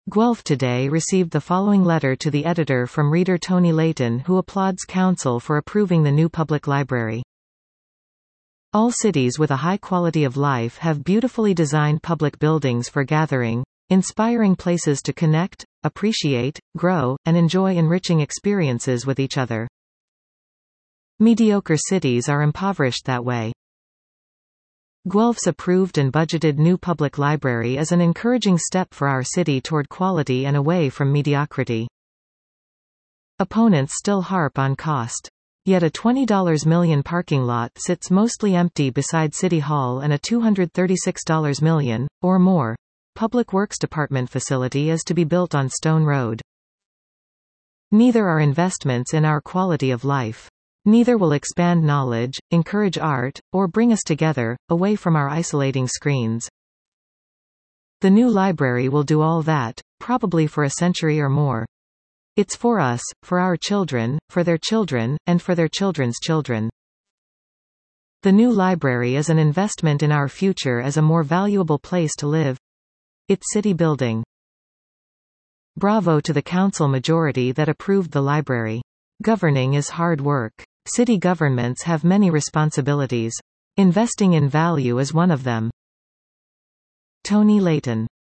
Guelph Today received the following letter to the editor from reader Tony Layton, who applauds council for approving the new public library. All cities with a high quality of life have beautifully designed public buildings for gathering, inspiring places to connect, appreciate, grow, and enjoy enriching experiences with each other. Mediocre cities are impoverished that way. Guelph's approved and budgeted new public library is an encouraging step for our city toward quality and away from mediocrity. Opponents still harp on cost. Yet a $20 million parking lot sits mostly empty beside City Hall, and a $236 million, or more, Public Works Department facility is to be built on Stone Road. Neither are investments in our quality of life. Neither will expand knowledge, encourage art, or bring us together, away from our isolating screens. The new library will do all that, probably for a century or more. It's for us, for our children, for their children, and for their children's children. The new library is an investment in our future as a more valuable place to live. It's city building. Bravo to the council majority that approved the library. Governing is hard work. City governments have many responsibilities. Investing in value is one of them. Tony Layton.